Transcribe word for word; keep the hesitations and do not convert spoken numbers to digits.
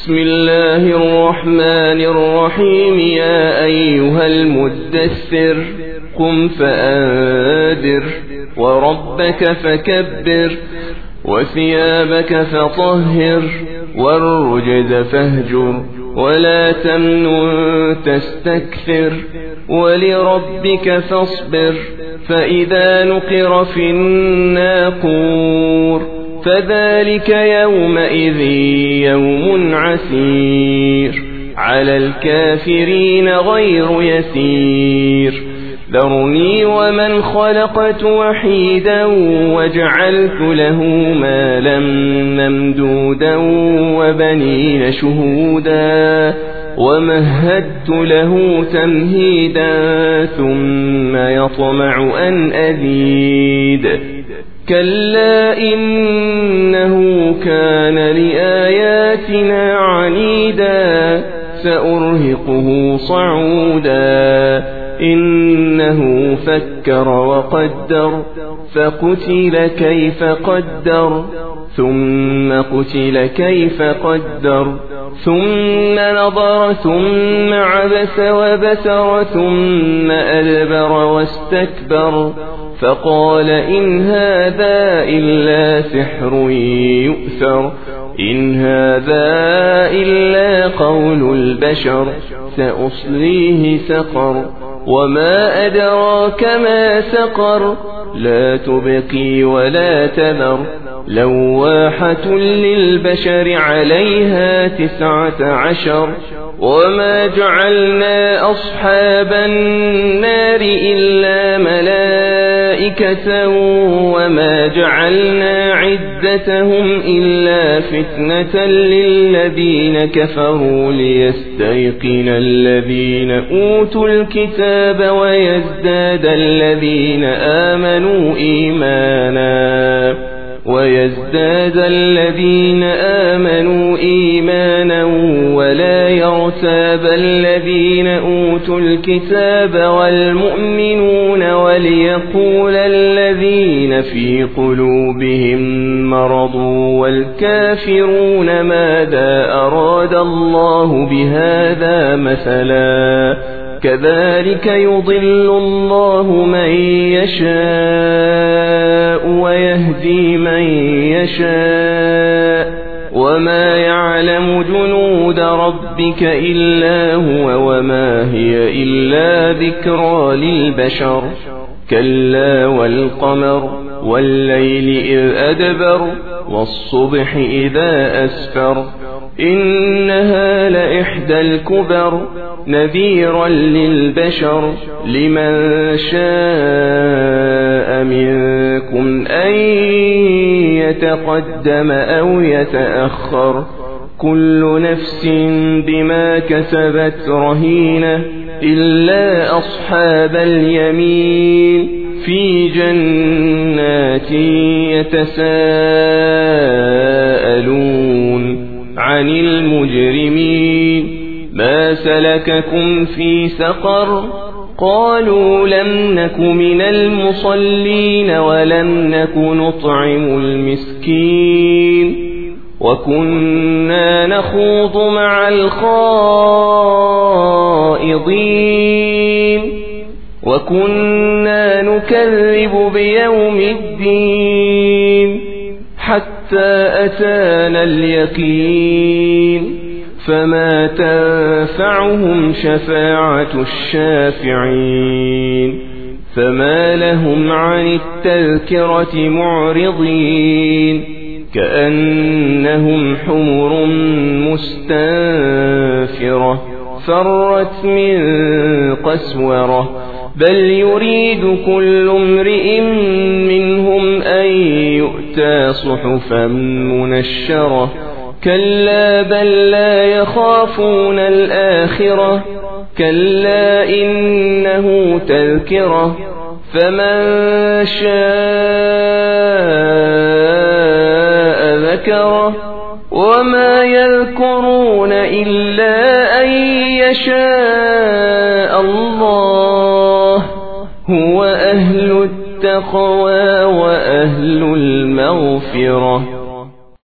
بسم الله الرحمن الرحيم. يا أيها المدثر قم فأنذر وربك فكبر وثيابك فطهر والرجز فاهجر ولا تمنن تستكثر ولربك فاصبر. فإذا نقر في الناقور فذلك يومئذ يوم عسير على الكافرين غير يسير. ذرني ومن خلقت وحيدا وجعلت له مالا ممدودا وبنين شهودا ومهدت له تمهيدا ثم يطمع أن أزيد. كلا إنه كان لآياتنا عنيدا سأرهقه صعودا. إنه فكر وقدر فقتل كيف قدر ثم قتل كيف قدر ثم نظر ثم عبس وبسر ثم أدبر واستكبر فقال إن هذا إلا سحر يؤثر. إن هذا إلا قول البشر سأصليه سقر وما أدراك ما سقر لا تبقي ولا تذر لواحة للبشر عليها تسعة عشر. وما جعلنا أصحاب النار إلا ملائكة وما جعلنا عدتهم إلا فتنة للذين كفروا ليستيقن الذين أوتوا الكتاب ويزداد الذين آمنوا إيمانا ويزداد الذين آمنوا إيمانا ولا يرتاب الذين أوتوا الكتاب والمؤمنون وليقول الذين في قلوبهم مرض والكافرون ماذا أراد الله بهذا مثلا. كذلك يضل الله من يشاء ويهدي من يشاء وما يعلم جنود ربك إلا هو وما هي إلا ذكرى للبشر. كلا والقمر والليل إذ أدبر والصبح إذا أسفر إنها لإحدى الكبر نذيرا للبشر. لمن شاء منكم أن يتقدم أو يتأخر كل نفس بما كسبت رهينة إلا أصحاب اليمين في جنات يتساءلون عن المجرمين ما سلككم في سقر قالوا لم نك من المصلين ولم نك نطعم المسكين وكنا نخوض مع الخائضين وكنا نكذب بيوم الدين حتى أتانا اليقين فما تنفعهم شفاعة الشافعين. فما لهم عن التذكرة معرضين كأنهم حمر مستنفرة فرت من قسورة بل يريد كل امرئ منهم أن يؤتى صحفا منشرة كلا بل لا يخافون الآخرة كلا إنه تذكرة فمن شاء ذكره وما يذكرون إلا أن يشاء الله هو أهل التقوى وأهل المغفرة.